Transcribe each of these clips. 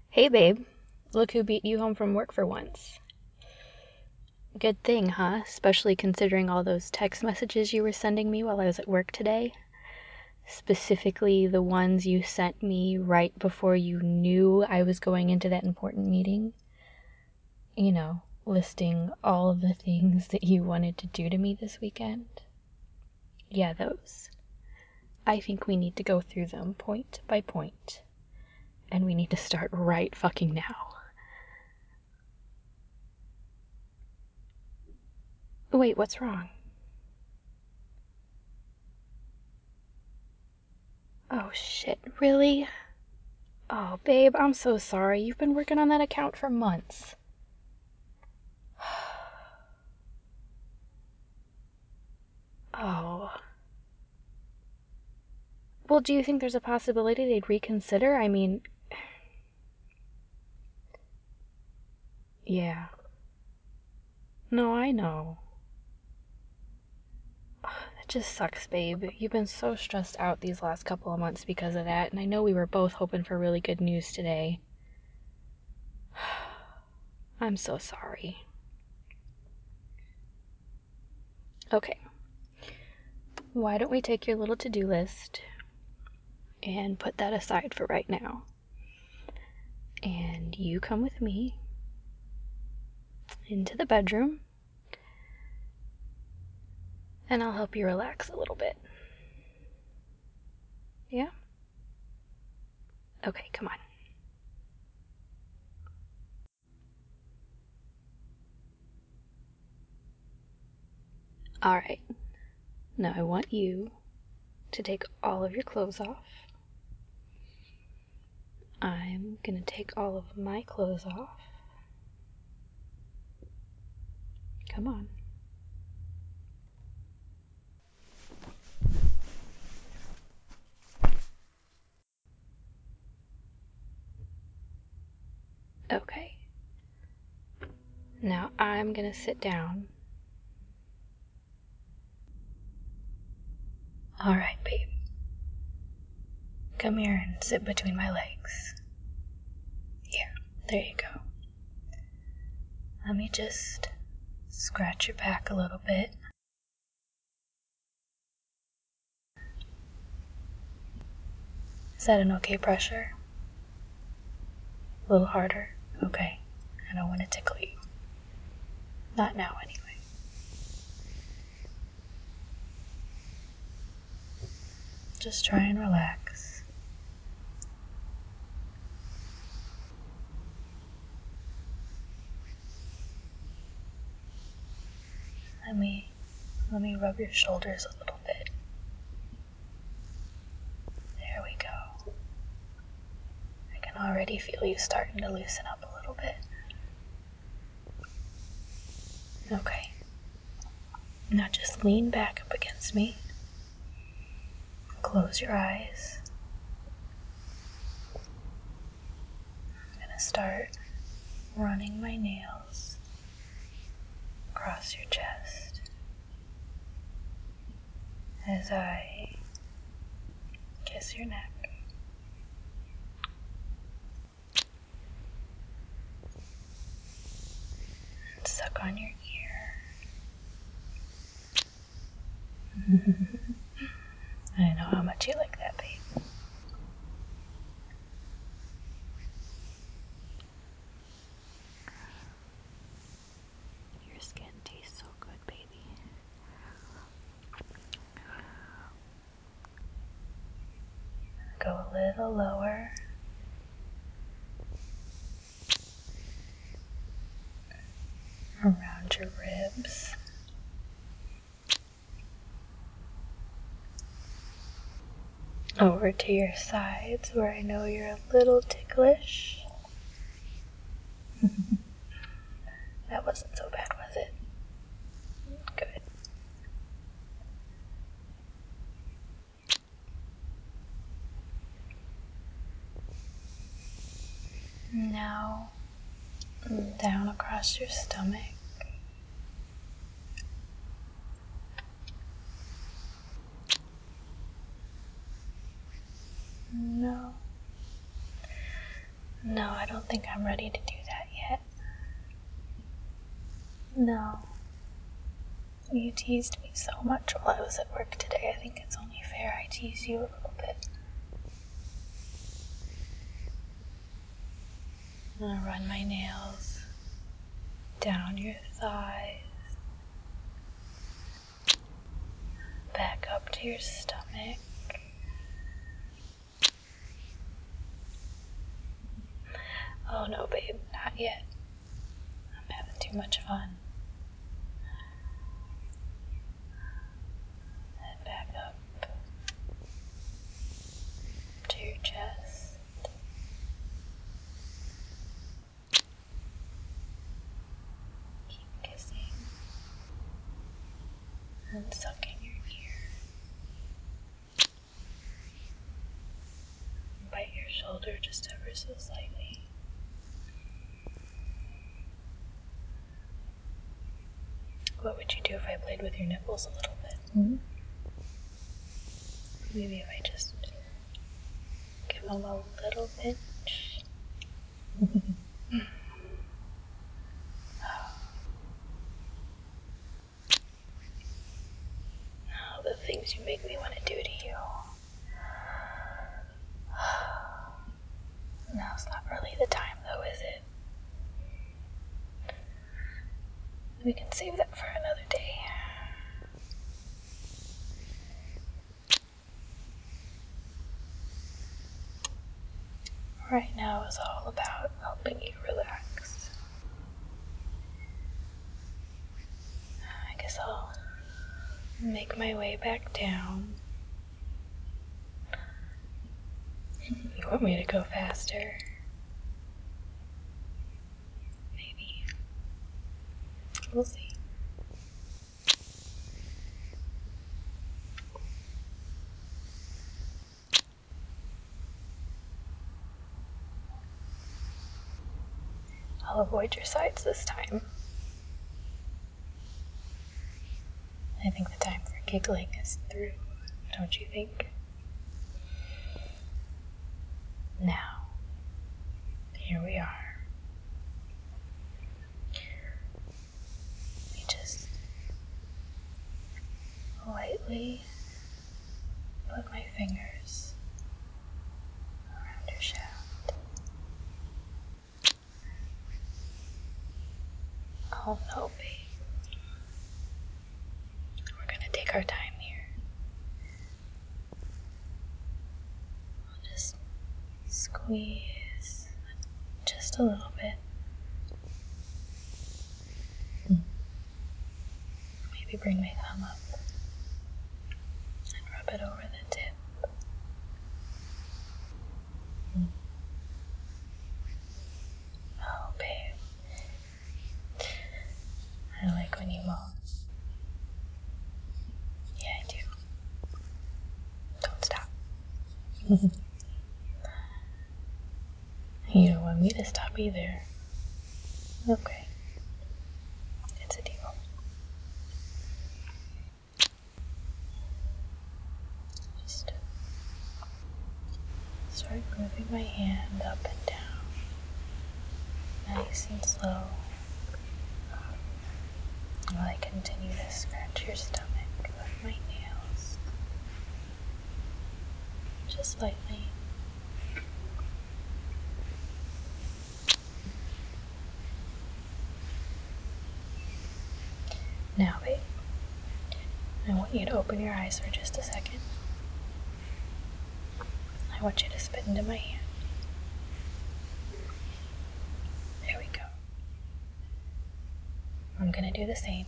Hey babe, look who beat you home from work for once. Good thing, huh? Especially considering all those text messages you were sending me while I was at work today. Specifically, the ones you sent me right before you knew I was going into that important meeting. You know, listing all of the things that you wanted to do to me this weekend. Yeah, those. I think we need to go through them point by point. And we need to start right fucking now. Wait, what's wrong? Oh shit, really? Oh, babe, I'm so sorry. You've been working on that account for months. Oh. Well, do you think there's a possibility they'd reconsider? I mean, yeah. No, I know. It just sucks, babe. You've been so stressed out these last couple of months because of that, and I know we were both hoping for really good news today. I'm so sorry. Okay. Why don't we take your little to-do list and put that aside for right now? And you come with me into the bedroom, and I'll help you relax a little bit. Yeah? Okay, come on. Alright. Now I want you to take all of your clothes off. I'm gonna take all of my clothes off. Come on. Okay. Now I'm gonna sit down. Alright, babe. Come here and sit between my legs. Here, there you go. Let me just scratch your back a little bit. Is that an okay pressure? A little harder? Okay. I don't want to tickle you. Not now, anyway. Just try and relax. Let me rub your shoulders a little bit. There we go. I can already feel you starting to loosen up a little bit. Okay. Now just lean back up against me. Close your eyes. I'm gonna start running my nails across your chest as I kiss your neck. And suck on your ear. I know how much you like that, babe. Your skin tastes so good, baby. Go a little lower. Around your ribs. Over to your sides where I know you're a little ticklish. That wasn't so bad, was it? Good. Now, down across your stomach. No. No, I don't think I'm ready to do that yet. No. You teased me so much while I was at work today. I think it's only fair I tease you a little bit. I'm gonna run my nails down your thighs, back up to your stomach. Oh no, babe, not yet. I'm having too much fun. And back up to your chest. Keep kissing and sucking your ear. Bite your shoulder just ever so slightly. What would you do if I played with your nipples a little bit? Maybe if I just give them a little pinch. Oh, the things you make me want to do to you. Now's not really the time, though, is it? We can save that for another day. Right now is all about helping you relax. I guess I'll make my way back down. You want me to go faster? Maybe. We'll see. I'll avoid your sides this time. I think the time for giggling is through, don't you think? Now, here we are. Let me just lightly put my fingers around your shaft. Oh no, babe. We're gonna take our time here. I'll just squeeze just a little bit. Maybe bring my thumb up and rub it over the tip. Oh, babe. I like when you moan. Yeah, I do. Don't stop. You don't want me to stop either. Okay. It's a deal. Just start moving my hand up and down, nice and slow, while I continue to scratch your stomach with my nails, just lightly. Now, babe, I want you to open your eyes for just a second. I want you to spit into my hand. There we go. I'm gonna do the same.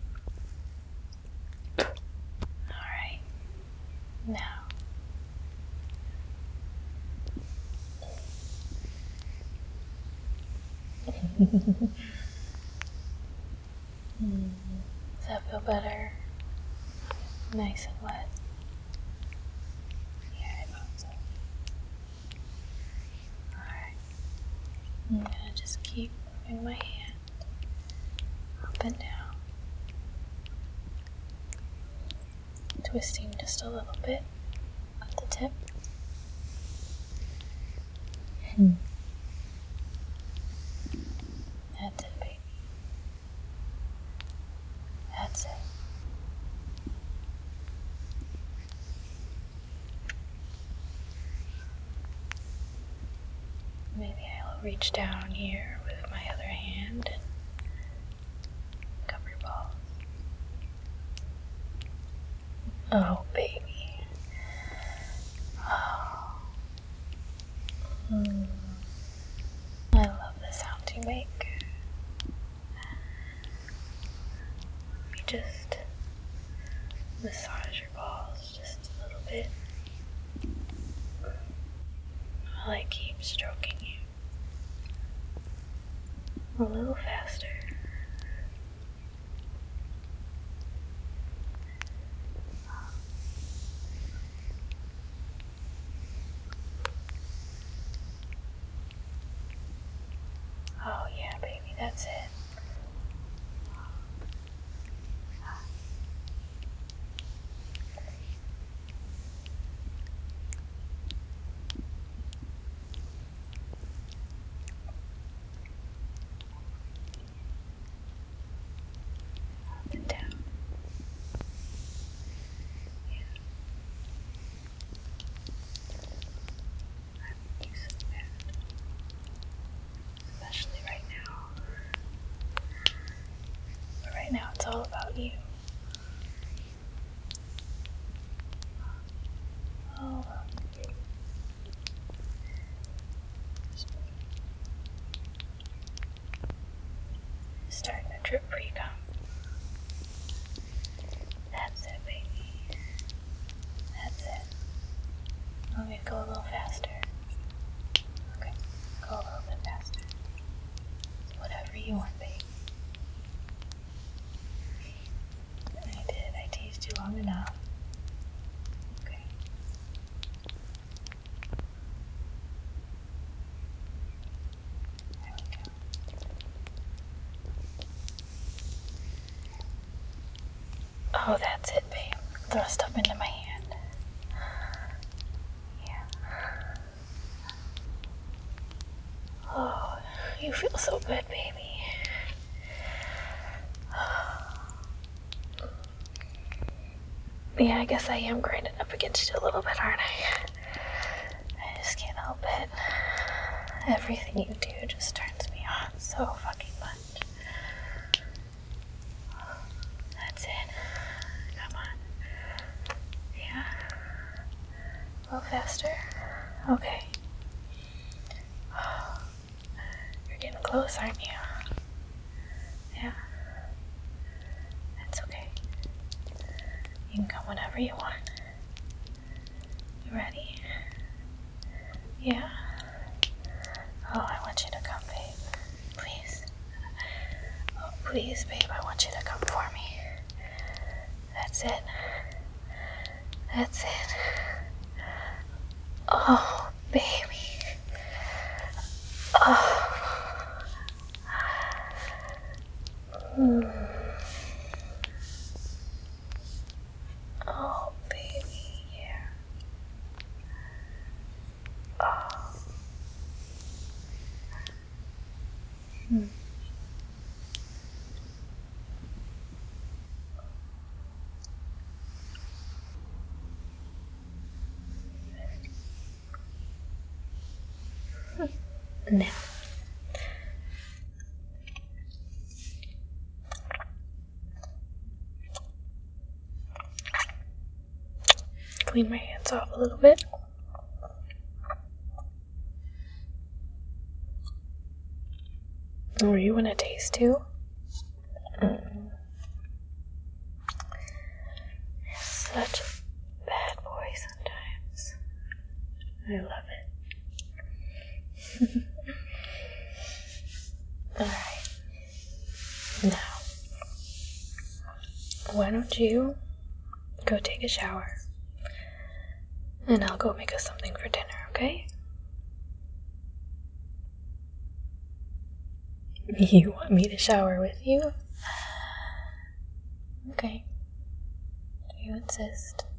Alright. Now. Does that feel better? Nice and wet? Yeah, I thought so. Alright. I'm gonna just keep moving my hand up and down, twisting just a little bit at the tip. Maybe I'll reach down here with my other hand and cover your balls. Oh, baby. Oh. I love the sound you make. Let me just massage your balls just a little bit while I keep stroking you. A little faster. Oh yeah, baby, that's it. Up and down. Yeah. I want you so bad. Especially right now. But right now it's all about you. All about you, baby. Starting to drip pre-cum. That's it, baby. That's it. Want me to go a little faster? Okay, go a little bit faster. It's whatever you want, babe. I did. I teased you long enough. Okay. There we go. Oh, that's it, babe. Thrust up into my hand. Yeah. Oh, you feel so good, baby. Yeah, I guess I am grinding up against you a little bit, aren't I? I just can't help it. Everything you do just turns me on so fucking much. That's it. Come on. Yeah. A little faster. Okay. You're getting close, aren't you? Yeah. That's okay. You can come whenever you want. You ready? Yeah? Oh, I want you to come, babe. Please. Oh, please, babe, I want you to come for me. That's it. That's it. Oh, baby. Oh. Oh, baby. Yeah. Oh. Now, clean my hands off a little bit. Or you want to taste too? Such a bad boy sometimes. I love it. Alright. Now, why don't you go take a shower? And I'll go make us something for dinner, okay? You want me to shower with you? Okay. Do you insist?